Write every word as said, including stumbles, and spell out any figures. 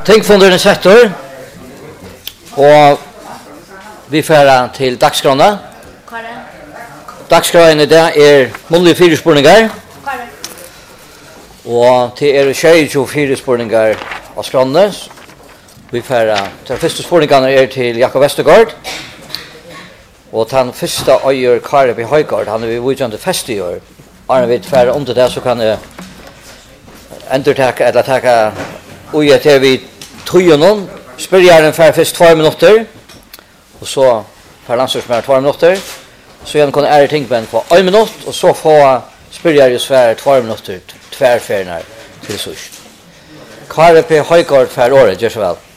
Tänk från den sektor. Och vi färra till dagskrona. Dagskraven i dag är muntliga fyrspårningar. Och till er tjugo fyrspårningar av skrånnes. Vi färra till första spårningarna är till Jakob Westergaard. Och den första öjer Kareb i Höjgård. Han är vid vidjande fest i år. Arne vet färra om det där så kan jag ändurtaka eller taka oj att vi tror någon spelar en färd först två minuter. Och så för landslagsspelare två minuter. Så jag kan är tänka på en minut och så få spelar ju svär två minuter tvärfärnar till sist. Kareb i Höjgård för året, gör så väl.